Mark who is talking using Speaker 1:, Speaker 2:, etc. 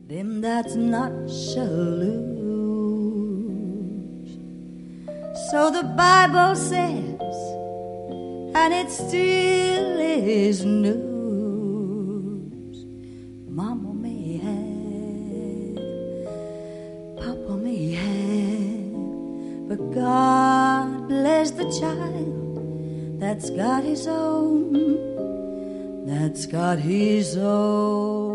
Speaker 1: them that's not shall lose. So the Bible says, and it still is news. Mama may have, Papa may have, but God bless the child that's got his own, that's got his own.